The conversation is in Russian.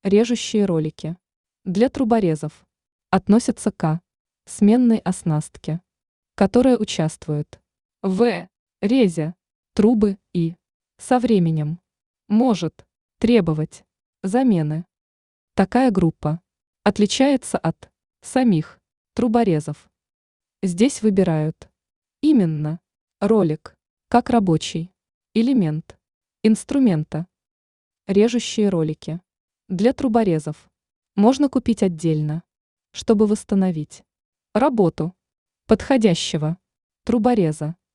Режущие ролики. Для труборезов. Относятся к сменной оснастке, которая участвует в резе трубы и со временем может требовать замены. Такая группа отличается от самих труборезов. Здесь выбирают именно ролик как рабочий элемент инструмента. Режущие ролики. Для труборезов можно купить отдельно, чтобы восстановить работу подходящего трубореза.